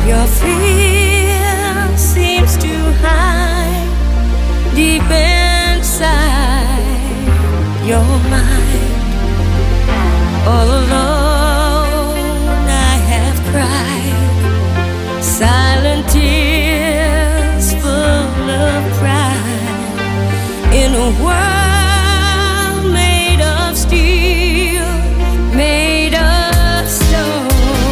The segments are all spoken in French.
Your fear seems to hide deep inside your mind. All alone I have cried silent tears full of pride in a world made of steel, made of stone.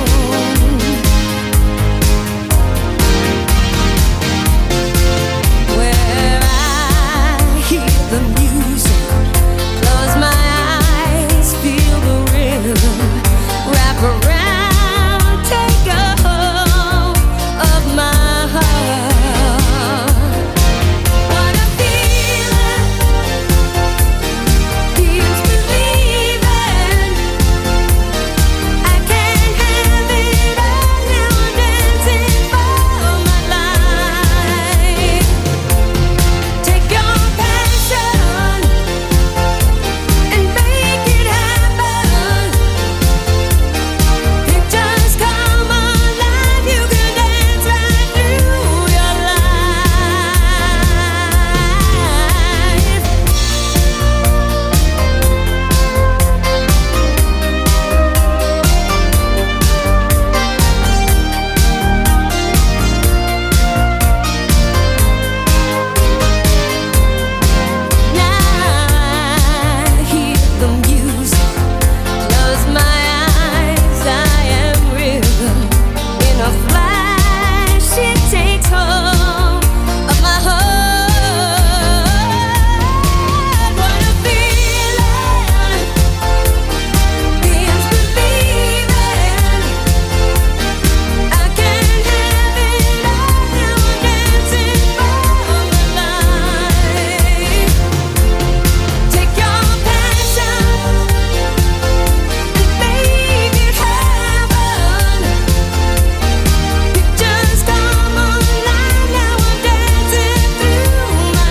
Where I hear the music, close my eyes, feel the rhythm, wrap around, take a hold of my heart. What a feeling, feels believing. I can't have it all now, I'm dancing for my life. Take your passion and make it happen. Pictures come alive, you can dance right through your life. Now I hear the music, close my eyes, I am rhythm. In a flash it takes hold of my heart. What a feeling, feels believing. I can't have it all now, I'm dancing for my life. Take your passion and make it happen. Pictures come alive, now I'm dancing through my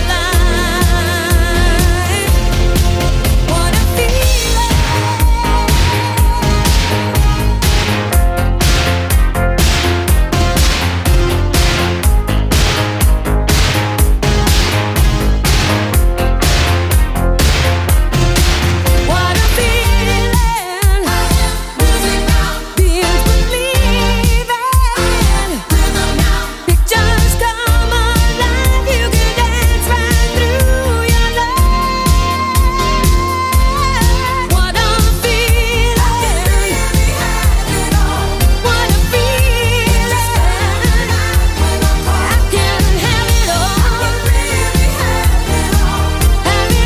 life. What a feeling. What a feeling. Music now, feels believing. Pictures come alive, you can dance right through your life. What a feeling. What a feeling. I can have it all. Have it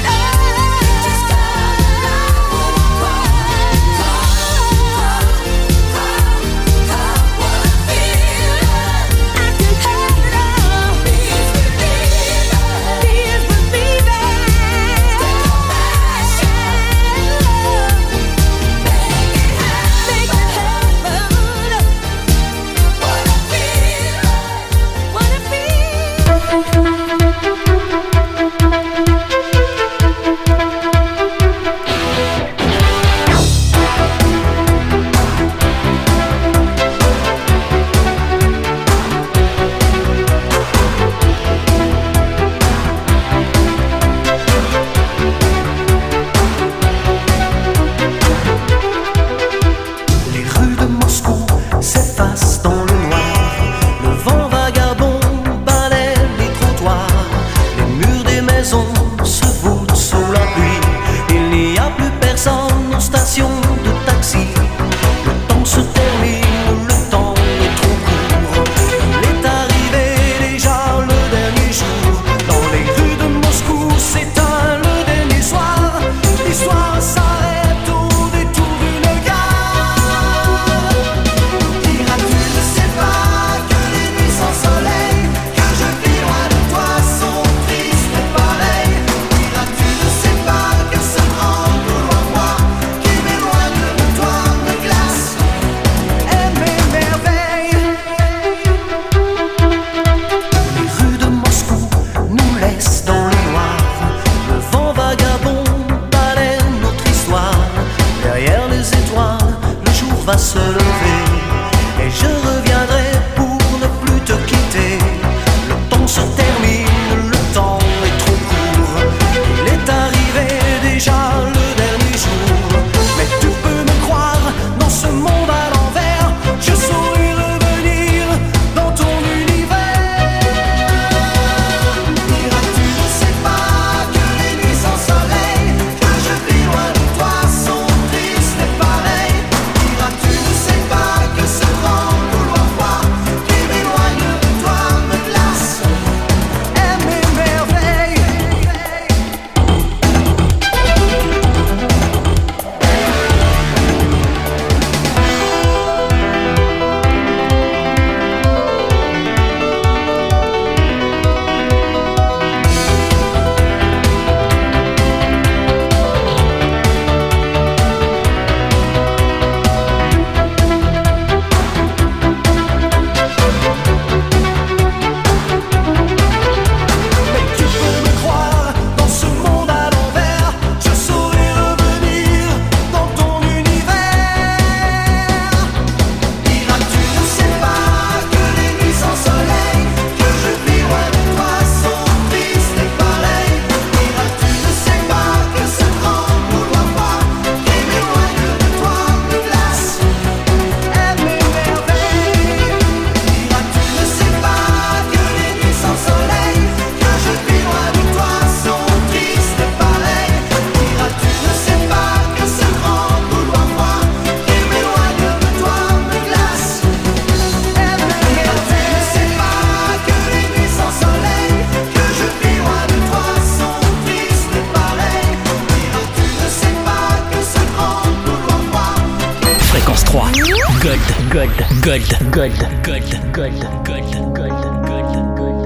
Les rues de Moscou s'effacent dans le noir. Le vent vagabond balaie les trottoirs. Les murs des maisons se voûtent sous la pluie. Il n'y a plus personne aux stations de taxi. Le temps se termine, le temps est trop court. Il est arrivé déjà le dernier jour. Dans les rues de Moscou s'éteint le dernier soir. L'histoire s'arrête au détour d'une gare. Diras-tu ne sais pas que les nuits sans soleil, que je vis loin de toi sont tristes et pareilles. Diras-tu ne sais pas que ce grand couloir noir qui m'éloigne de toi me glace et m'émerveille. Les rues de Moscou nous laissent dans le noir. Le vent vagabond balaie notre histoire. Derrière les étoiles, le jour va se lever et je reviendrai pour Fréquence 3. Gold, gold, gold, gold, gold, gold, gold, gold, gold, gold.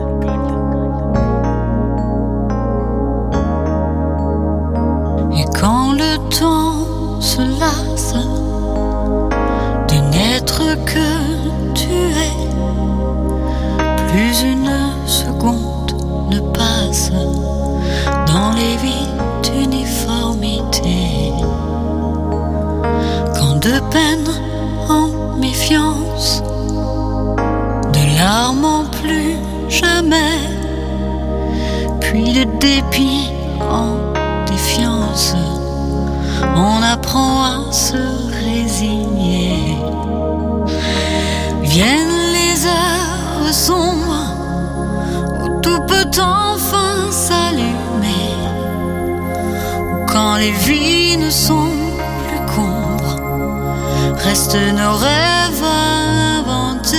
Et quand le temps se lasse de n'être que tu es, plus une seconde ne passe dans les vies d'uniformité. Quand de peine en méfiance, de larmes en plus jamais, puis de dépit en défiance, on apprend à se résigner. Viennent les heures sombres où tout peut enfin s'allumer, où quand les vies ne sont plus qu'ombres, restent nos rêves à inventer.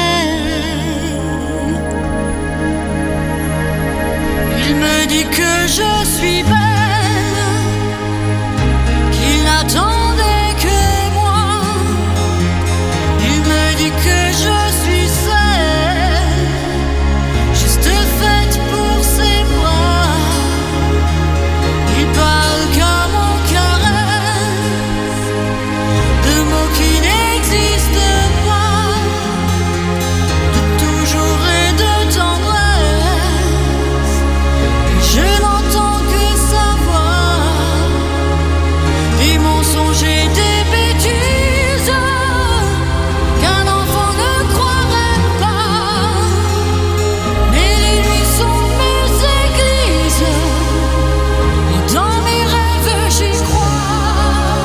Il me dit que je suis belle, qu'il n'attendait que moi. Il me dit que je suis celle, juste faite pour ses bras. Il parle comme en caresse, de mots qui n'existent pas, de toujours et de tendresse. Et je n'entends que sa voix, des mensonges et des bêtises qu'un enfant ne croirait pas. Mais les nuits sont mes églises, et dans mes rêves j'y crois.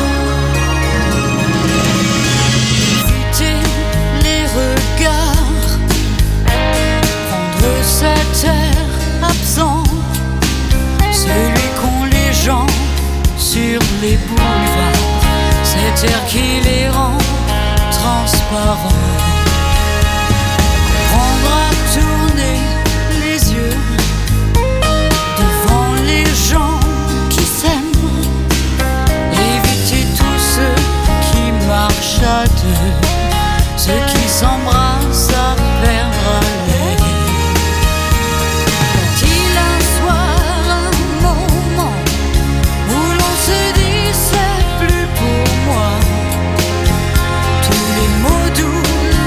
Éviter les regards, prendre cet air absent, celui qu'ont les gens sur les boulevards, cet air qui les rend transparents. Apprendre à tourner les yeux devant les gens qui s'aiment, éviter tous ceux qui marchent à deux, ceux qui s'embrassent à perdre haleine. Est-il un soir, un moment où l'on se dit c'est plus pour moi? Tous les mots doux,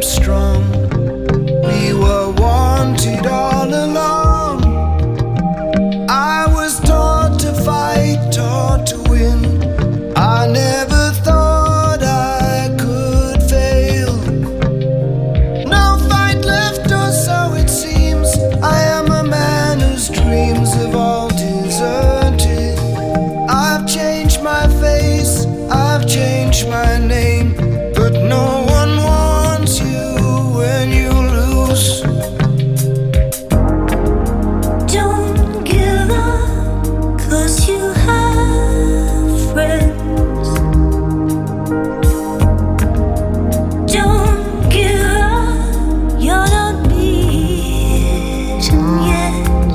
up strong. We were wanted all along. I was taught to fight, taught to win. I never thought I could fail. No fight left, or so it seems. I am a man whose dreams have all deserted. I've changed my face, I've changed my name, but no one wants you when you lose. Don't give up, 'cause you have friends. Don't give up, you're not beaten yet.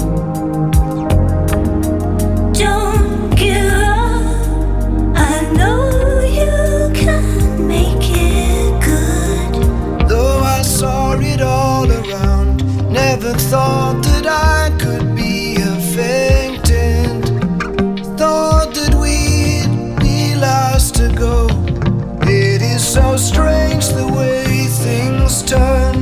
Don't give up, I know you can make it good. Though I saw it all around, never thought that I could be a faintant. Thought that we'd be last to go. It is so strange the way things turn.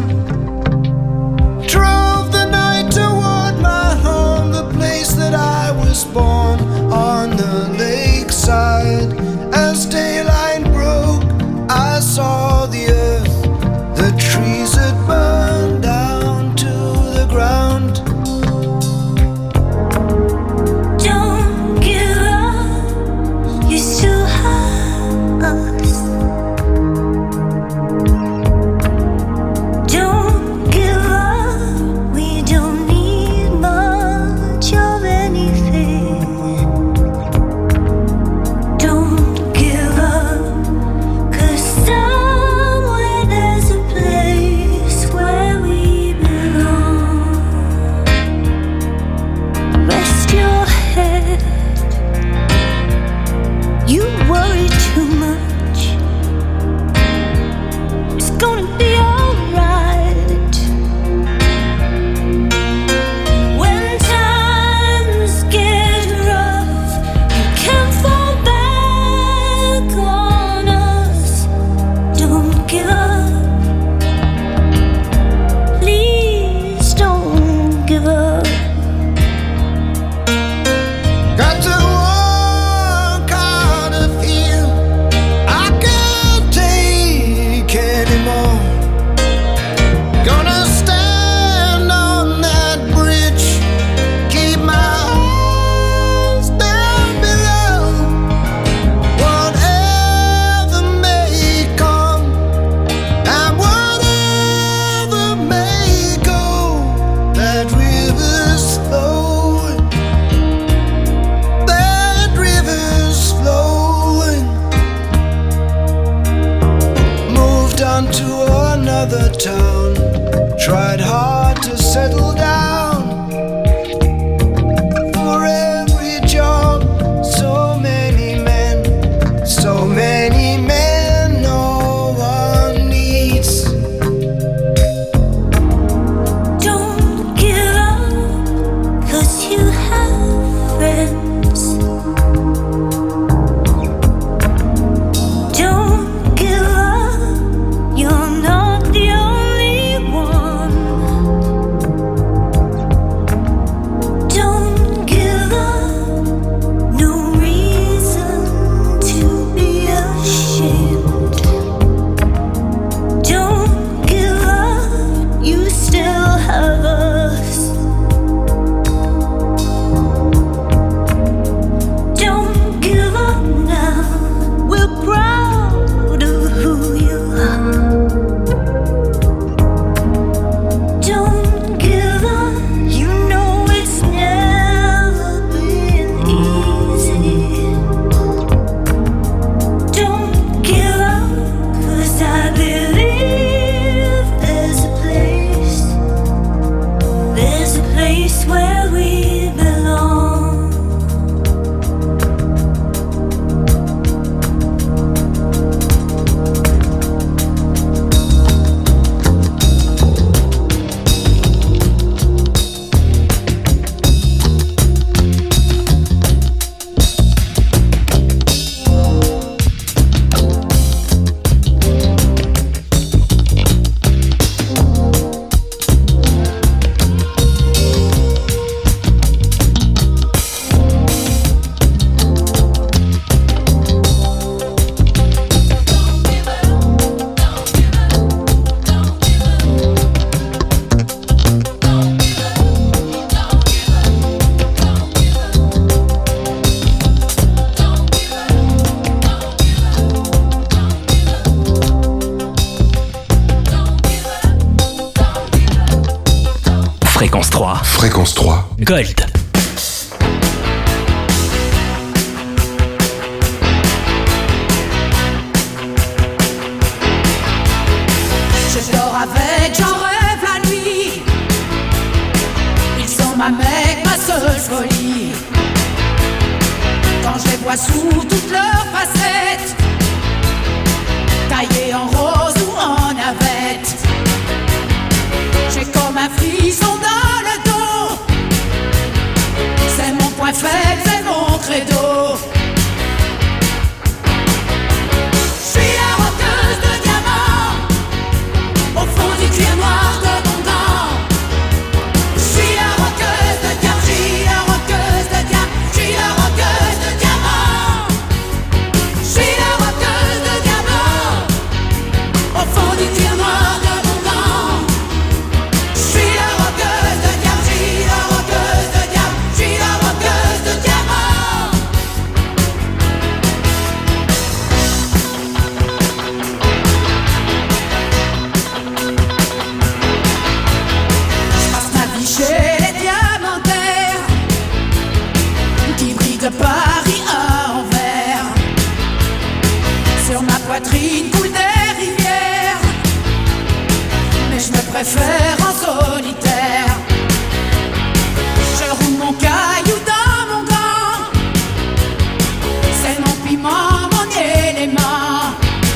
Drove the night toward my home, the place that I was born, on the lakeside. As daylight broke, I saw the earth, the trees had burned down to the ground. Don't give up, you still have us. Don't give up, we don't need much of anything. Don't give up, 'cause somewhere there's a place where we belong. Rest your head, you worry too much. It's gonna be alright. When times get rough, you can fall back on us. Don't give up, please don't give up. Got to walk out of here, I can't take anymore. Gonna stand on that bridge, keep my eyes down below. Whatever may come, and whatever may go, that river's flowing, that river's flowing. Moved on to another town, tried hard to settle down. For every job, so many men, no one needs. Don't give up, 'cause you have friends. Don't give up, you're not the only one. Fréquence 3. Fréquence 3. Gold. Je dors avec, j'en rêve la nuit. Ils sont ma mec, ma seule folie. Quand je les vois sous toutes leurs facettes, taillés en rose ou en navette, j'ai comme un frisson dans le dos. C'est mon point faible, c'est mon credo. Je suis la roqueuse de diamants au fond du cuir noir de mon gant. Je suis la roqueuse de diamants, je suis la roqueuse de diamants, je suis la roqueuse de diamants. Je suis la roqueuse de diamants au fond du cuir noir de mon gant. Je suis la roqueuse de diamants, je suis la roqueuse de diamants, je suis la roqueuse de diamants. Je passe ma vie chez les diamantaires qui brillent de Paris à Anvers. Sur ma poitrine coulent des rivières, mais je me préfère en solitaire. Je roule mon caillou dans mon gant, c'est mon piment, mon élément.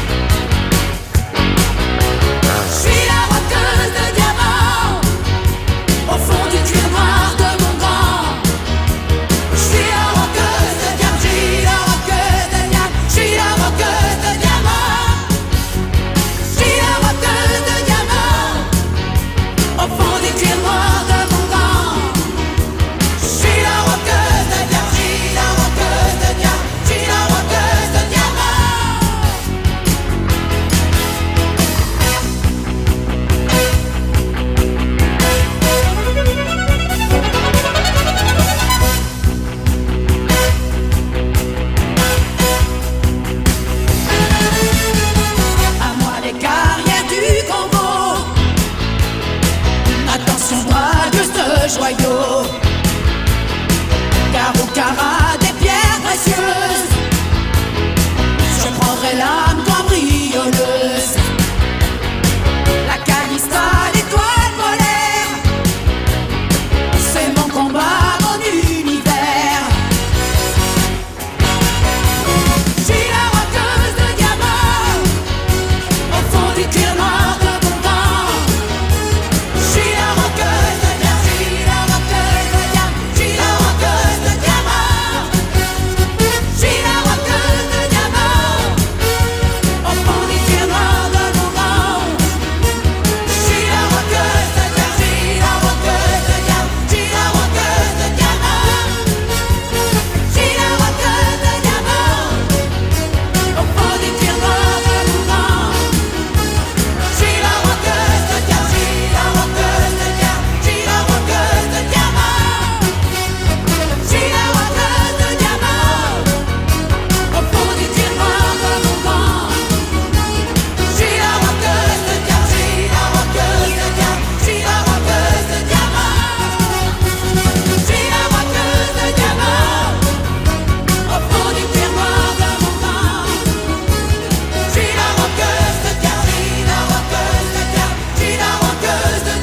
Je suis la roqueuse de diamants au fond du cuir noir de mon gant. Je suis la roqueuse de diamants, je suis la roqueuse de diamants, je suis la roqueuse de diamants. Je suis la roqueuse de diamants au fond du cuir noir de mon gant. Je suis la roqueuse de diamants, je suis la roqueuse de diamants, je suis la roqueuse de diamants. À moi les carrières du Congo, attention dragueuse de joyaux, car au carat des pierres précieuses, je prendrai l'âme cambrioleuse. La Calista, l'étoile polaire, c'est mon combat, mon univers. Je suis la roqueuse de diamants au fond du cuir noir de mon gant. Je suis la roqueuse de diamants, je suis la roqueuse de diamants, je suis la roqueuse de diamants. Je suis la roqueuse de diamants au fond du cuir noir de mon gant. Je suis la roqueuse de diamants, je suis la roqueuse de diamants, je suis la roqueuse de diamants. Je suis la roqueuse de diamants au fond du cuir noir de mon gant. Je suis la roqueuse de diamants, je suis la roqueuse de diamants, je suis la roqueuse de diamants. Je suis la roqueuse de diamants au fond du cuir noir de mon gant. Je suis la roqueuse de diamants, je suis la roqueuse de diamants, je suis la roqueuse de diamants. Je suis la roqueuse de diamants au fond du cuir noir de mon gant. Je suis la roqueuse de diamants, je suis la roqueuse de diamants, je suis la roqueuse de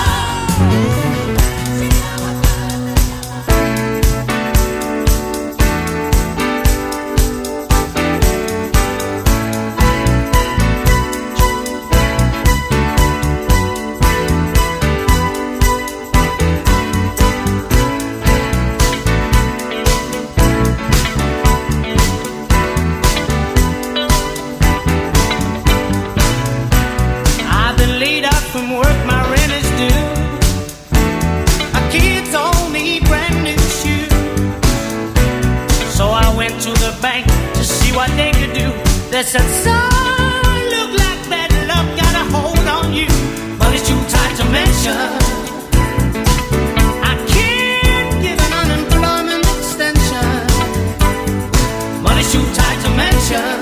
I've been laid up from work, my rent is due. My kids all need brand new shoes. So I went to the bank to see what they could do. They said, son, look like bad luck got a hold on you, but it's too tight to mention. I can't give an unemployment extension, but it's too tight to mention.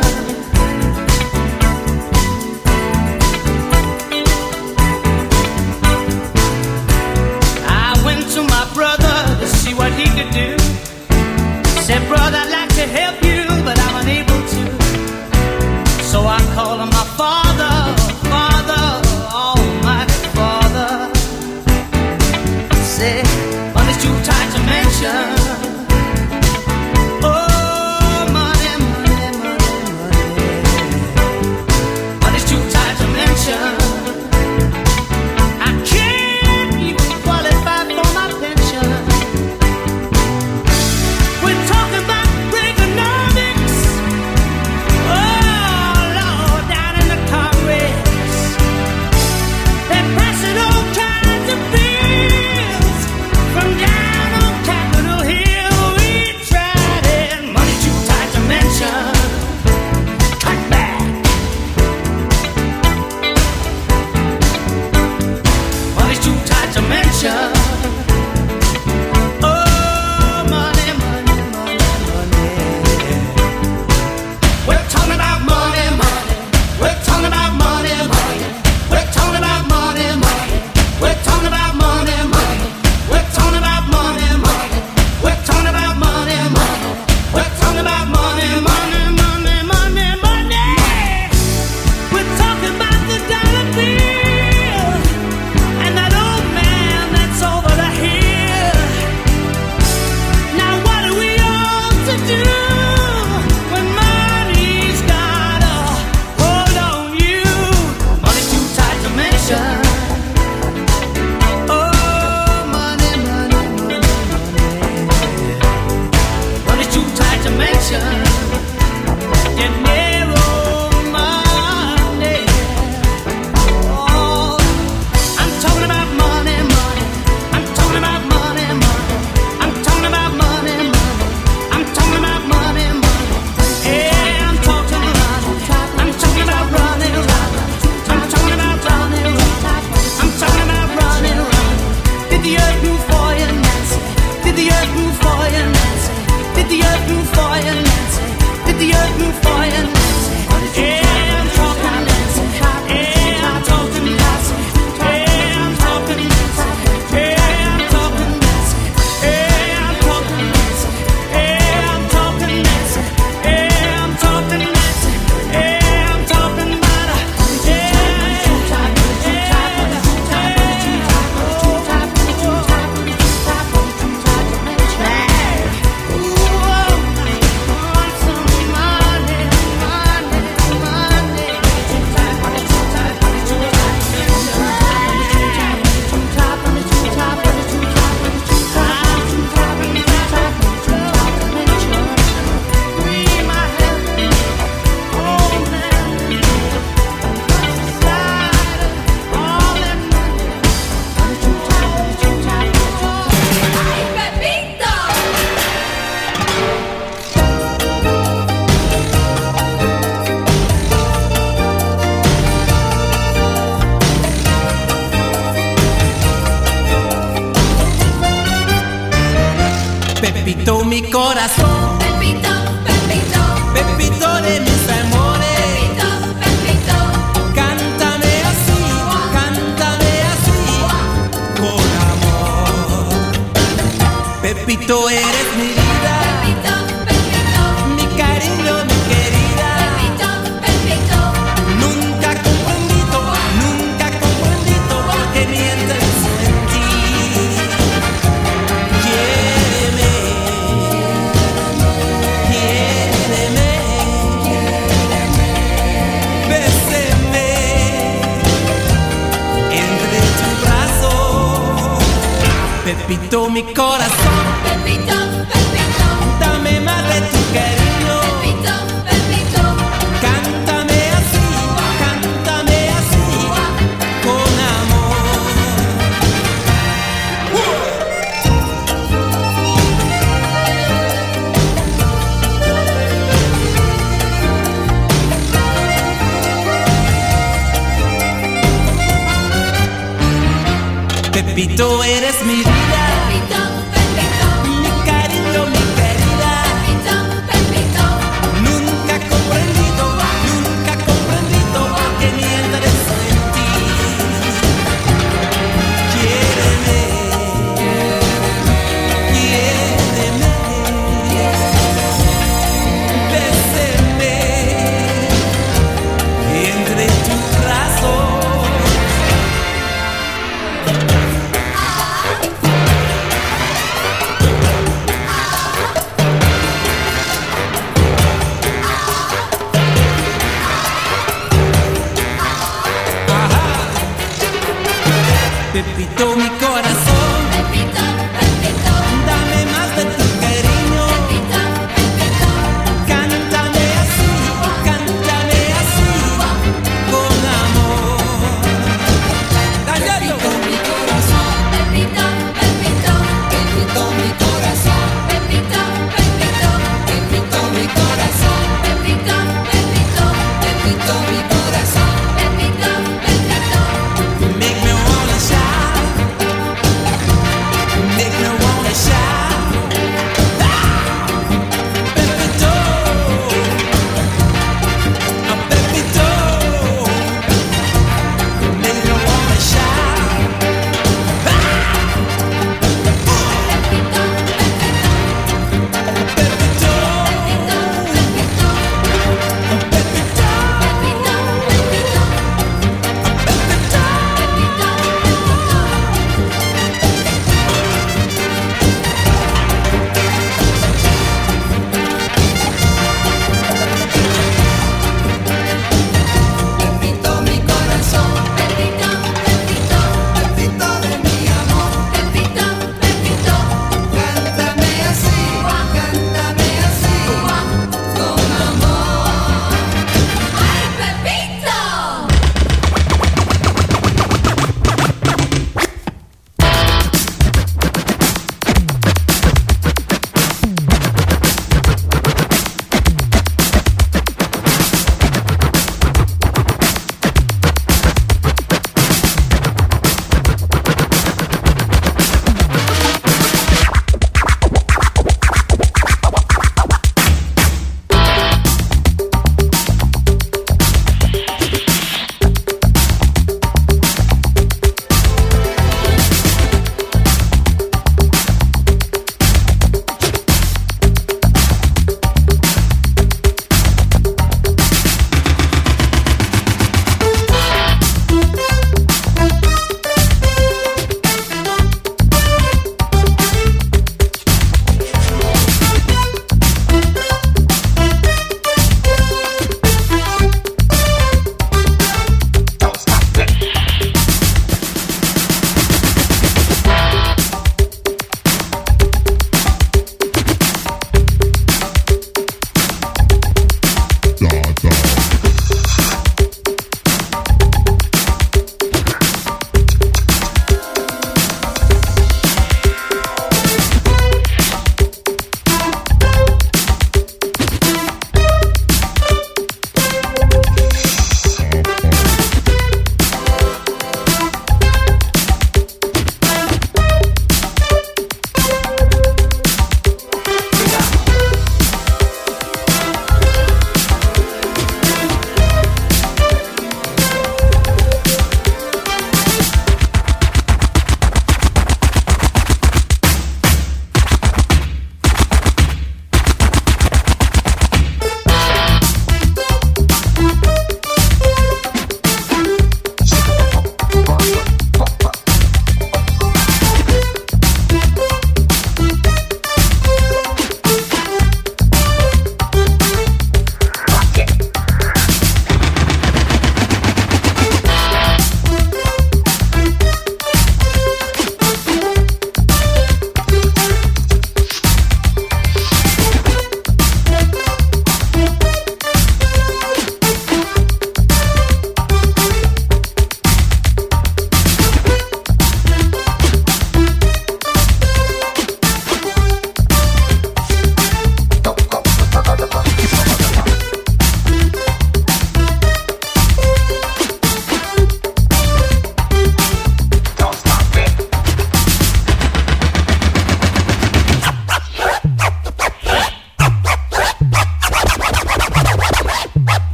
mi corazón. Pepito, Pepito, Pepito de mis amores. Pepito, Pepito, Cántame así, con amor. Pepito, eres mi vida, Pepito, Pepito, mi cariño, mi querida. Pepito, Pepito, Nunca comprendido que mientes en ti. Quiéreme, béseme entre tus brazos. Pepito, mi corazón, Pepito, Pepito, dame más de tu cariño. Pepito, Pepito, Cántame así, con amor. Pepito, eres mi vida, Pepito, Pepito, mi cariño, mi querida. Pepito, Pepito, Nunca comprendido que mientes en ti. Quiéreme, béseme entre tus brazos. Pepito, mi corazón, Pepito, Pepito, dame más de tu cariño. Pepito, Pepito, Cántame así, con amor. Pepito, mi corazón, Pepito, Pepito, Pepito, mi corazón, Pepito, Pepito, Pepito, mi corazón, Pepito, Pepito, Pepito, mi corazón. Pepito, Pepito, Make me wanna shout,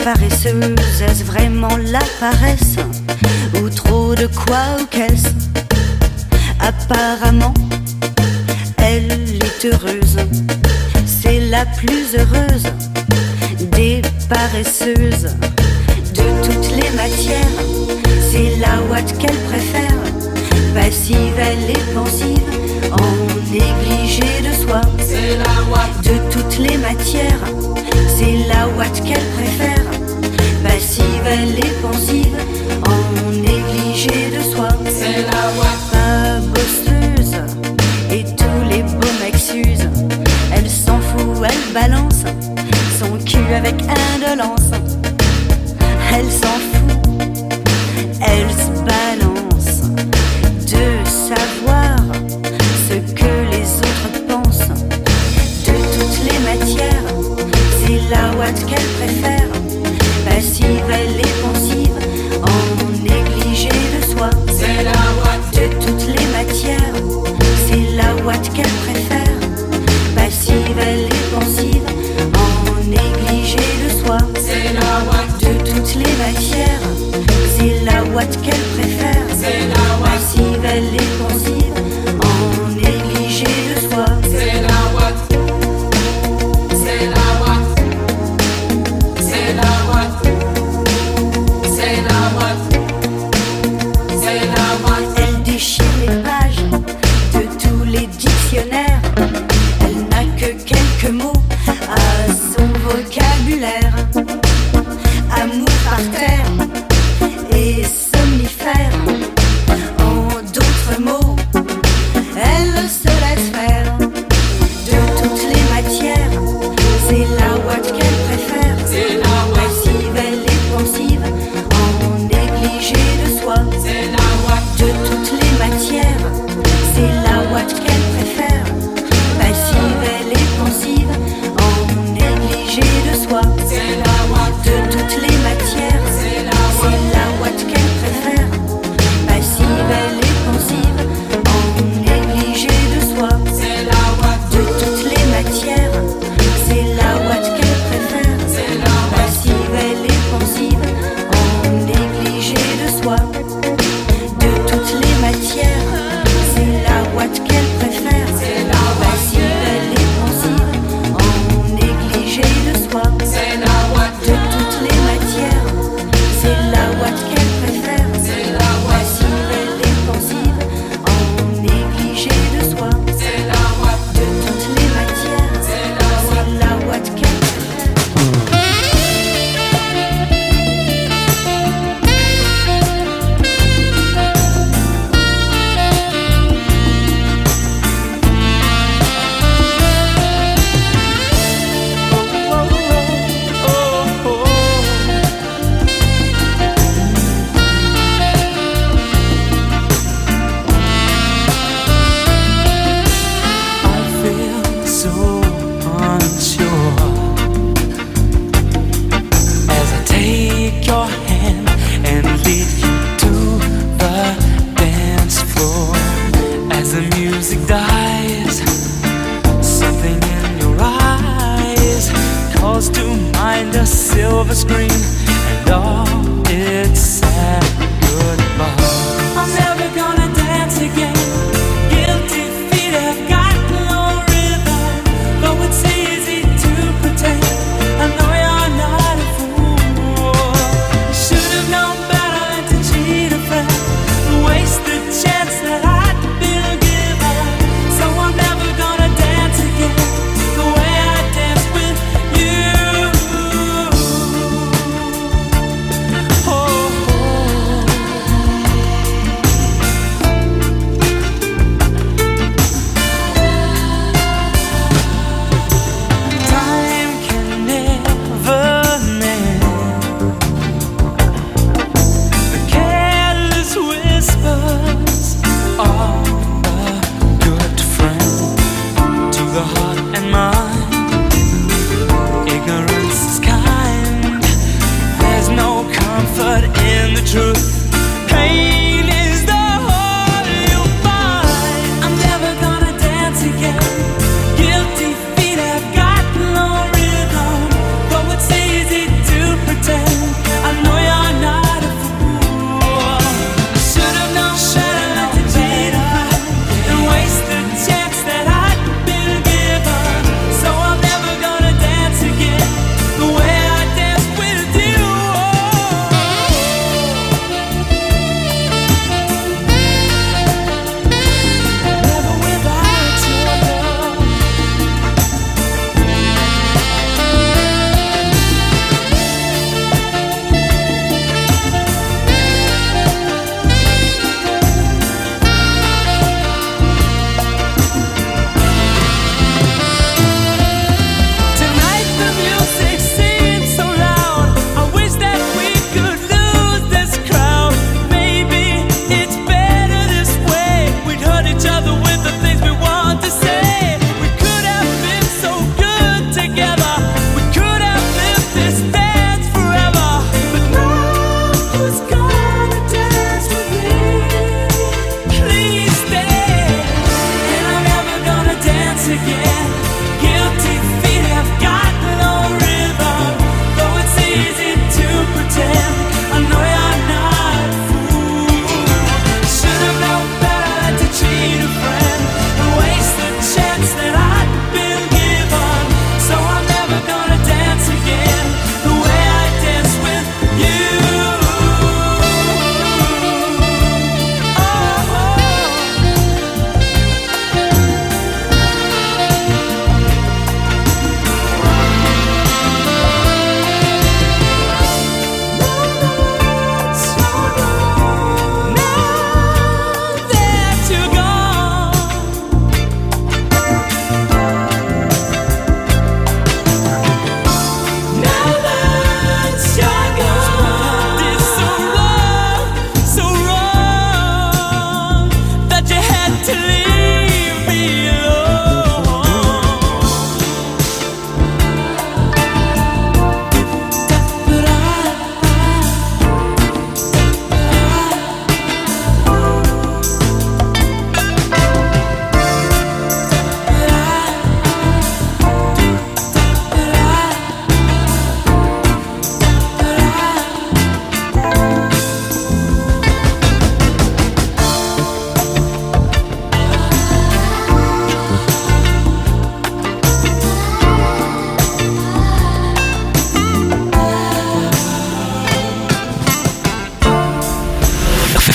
paresseuse, est-ce vraiment la paresse? Ou trop de quoi ou qu'est-ce? Apparemment, elle est heureuse. C'est la plus heureuse des paresseuses. De toutes les matières, c'est la ouate qu'elle préfère. Passive, elle est pensive, en négligé de soi. C'est la ouate. De toutes les matières, c'est la ouate qu'elle préfère. Passive, elle est pensive, en négligé de soi. C'est la ouate. Pas bosseuse, et tous les beaux mecs s'usent. Elle s'en fout, elle balance son cul avec indolence. Elle s'en fout, elle se balance de savoir ce que les autres pensent. De toutes les matières, c'est la ouate qu'elle préfère. Passive, elle est pensive, en négligé de soi. C'est la ouate. De toutes les matières, c'est la ouate qu'elle préfère. Passive, elle est pensive, en négligé de soi. C'est la ouate. De toutes les matières, c'est la ouate qu'elle préfère. C'est la ouate. Passive, elle est pensive, en négligé de soi. C'est la ouate. C'est la ouate. C'est la ouate. C'est la ouate. C'est la ouate. Elle déchire les pages de tous les dictionnaires. Elle n'a que quelques mots à son vocabulaire. Amour par terre et somnifère.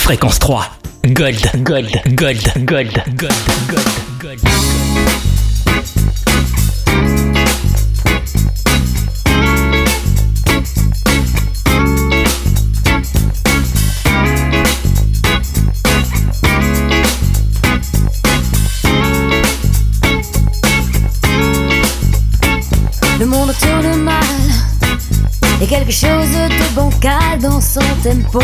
Fréquence 3. Gold, gold, gold, gold, gold, gold, gold. Le monde tourne mal, et quelque chose de bancal dans son tempo.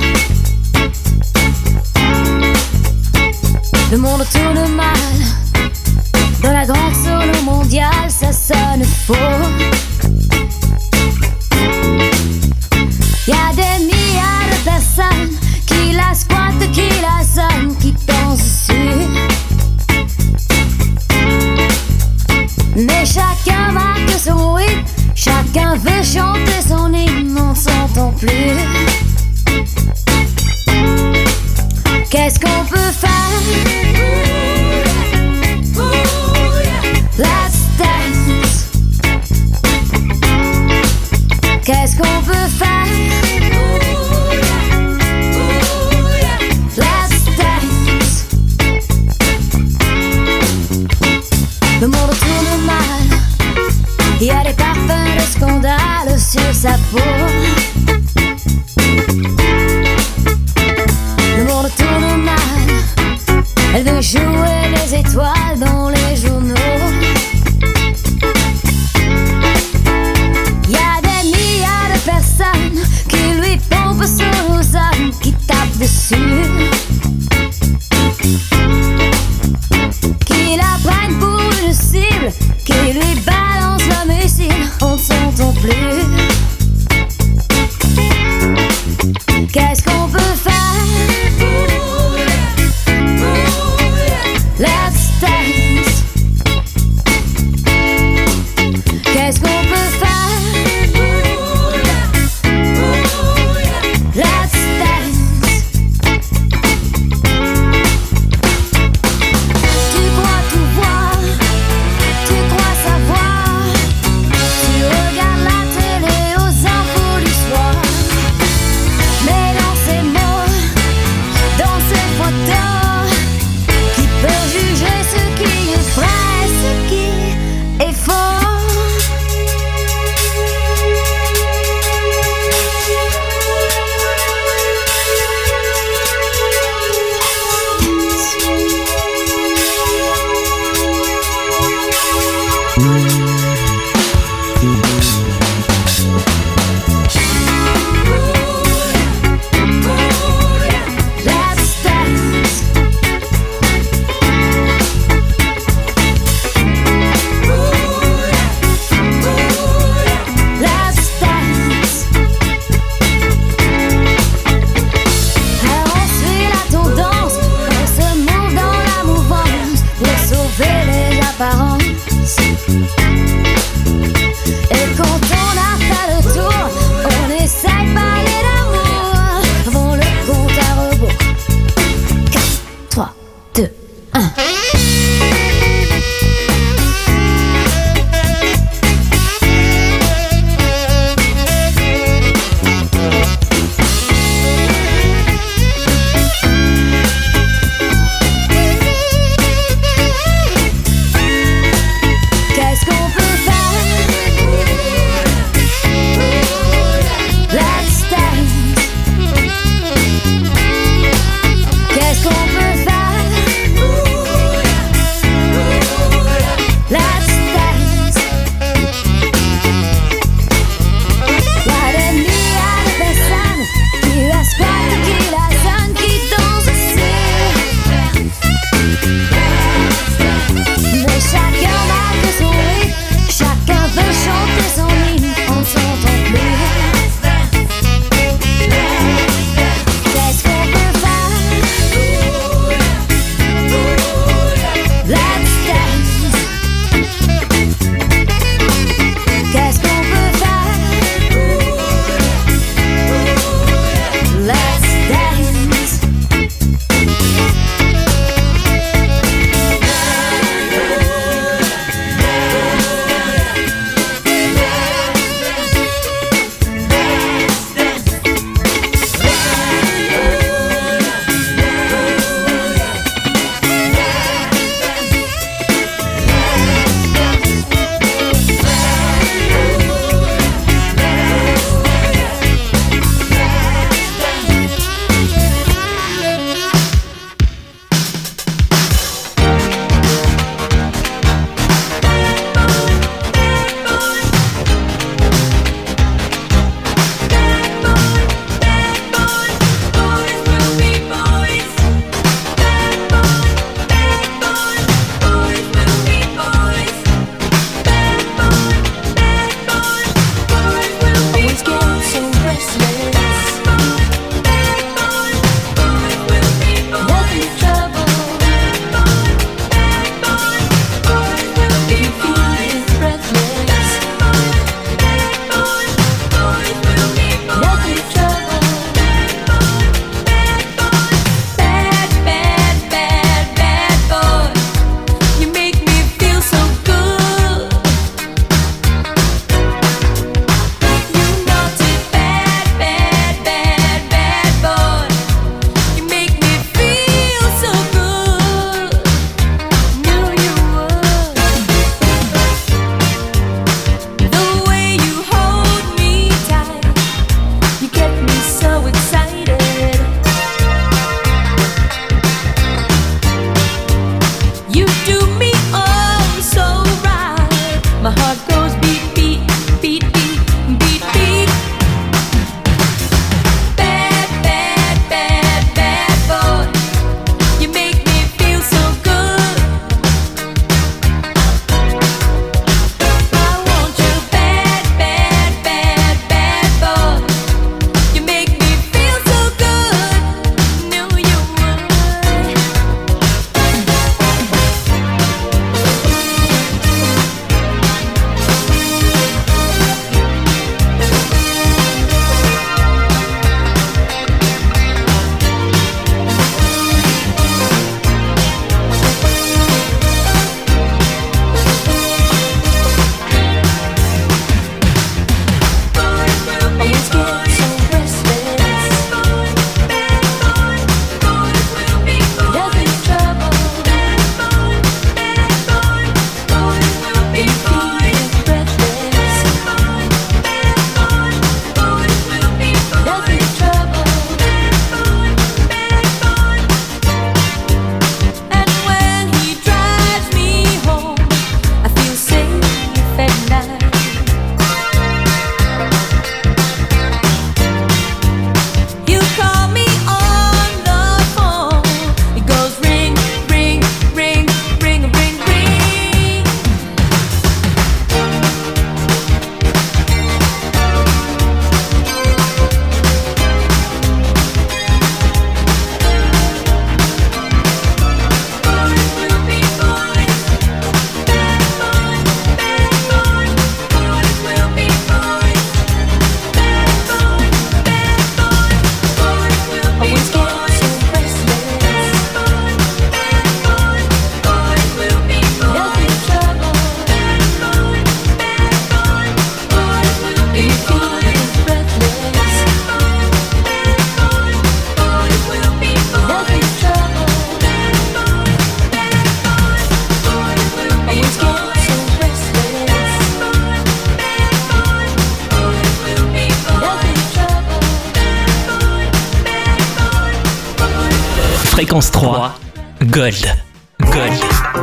Le monde tourne mal, dans la grande solo mondiale, ça sonne faux. Y'a des milliards de personnes qui la squattent, qui la sonnent, qui dansent dessus. Mais chacun marque son rythme, chacun veut chanter son hymne, on ne s'entend plus. Qu'est-ce qu'on peut faire? Let's dance. Qu'est-ce qu'on peut faire? Let's dance. Le monde tourne mal, il y a des parfums de scandale sur sa peau. Le monde tourne mal, elle veut jouer les étoiles dans les journaux. Il y a des milliards de personnes qui lui pompent sur nos âmes, qui tapent dessus, qui la prennent pour une cible, qui lui balance le missile, on ne s'entend plus. Qu'est-ce qu'on peut faire? Let's dance. Qu'est-ce qu'on peut faire? Let's dance. Tu crois tout voir, tu crois savoir, tu regardes la télé aux infos du soir. Mais dans ces mots, dans ces photos, qui peut juger ce qui est vrai, ce qui est faux? Let's dance. Let's dance. Alors on suit la tendance, on se mouve dans la mouvance pour sauver les apparences. Et quand on a fait le tour, on essaye de parler d'amour avant le compte à rebours. 4, 3, 2, 1. Qu'est-ce qu'on peut faire? Let's dance. Qu'est-ce qu'on peut faire? Fréquence 3, Gold. Gold.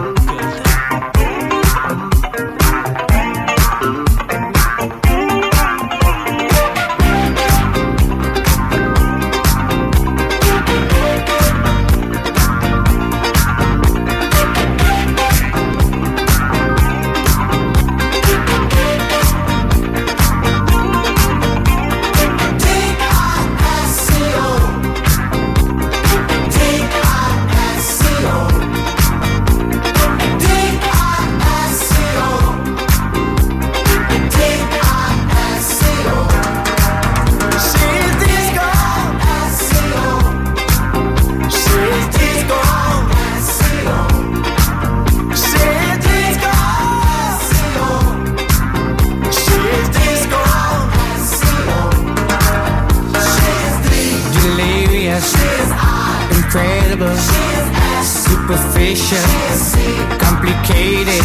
Incredible, superficial, complicated.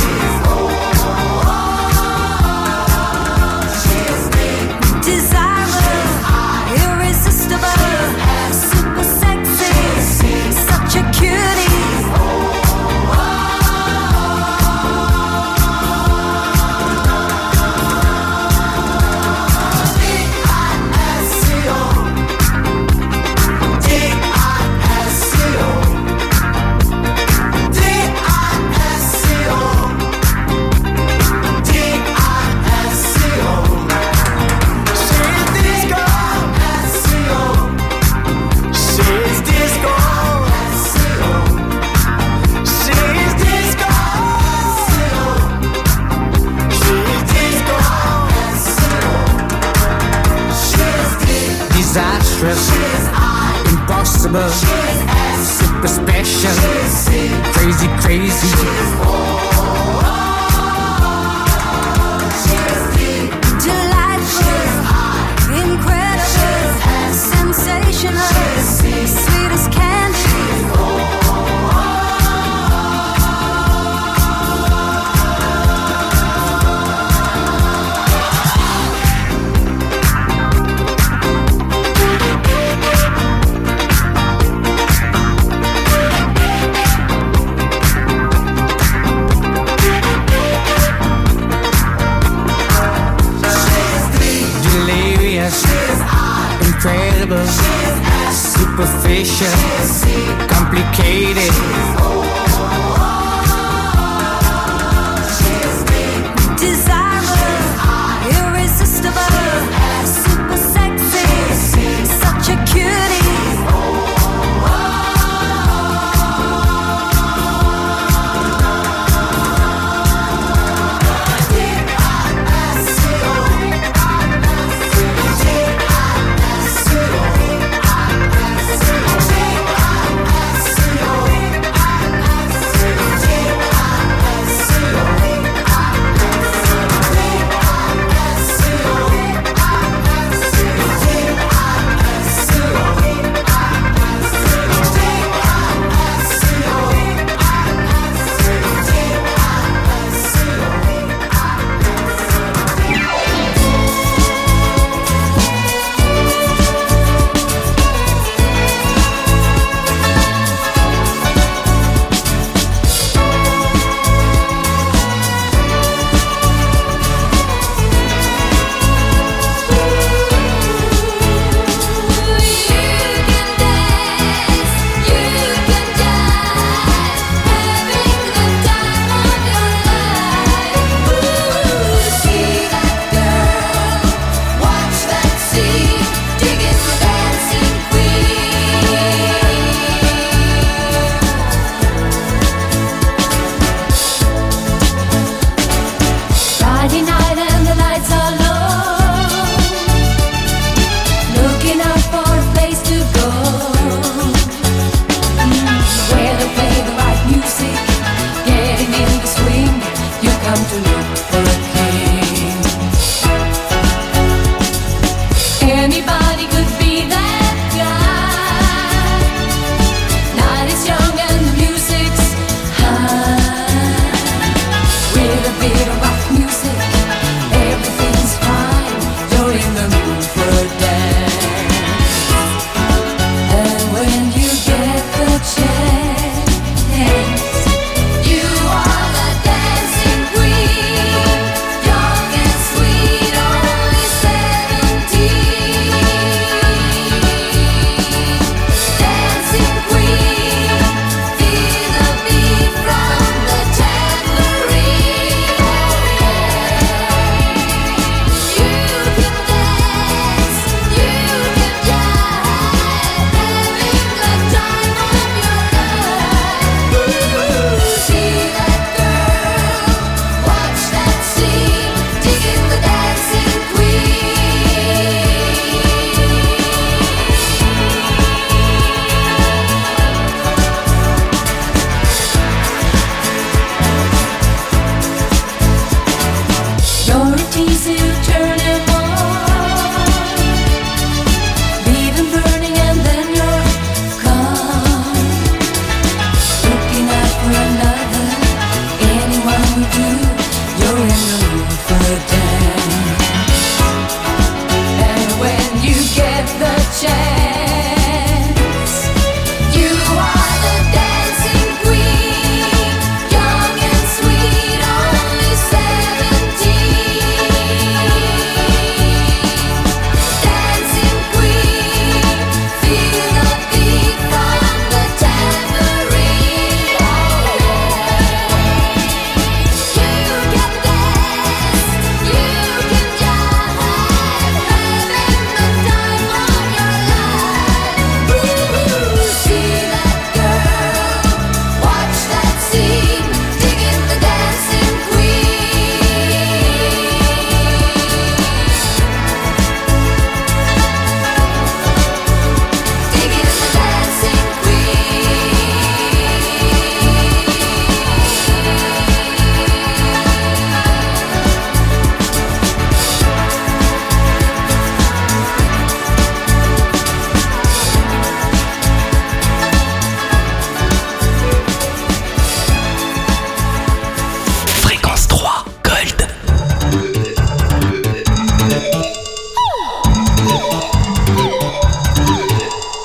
Desirable, irresistible, super sexy, such a cutie. Disastrous, impossible, super special, crazy, crazy. Delightful, incredible, sensational, sweet as candy. Incredible, superficial, complicated. Desire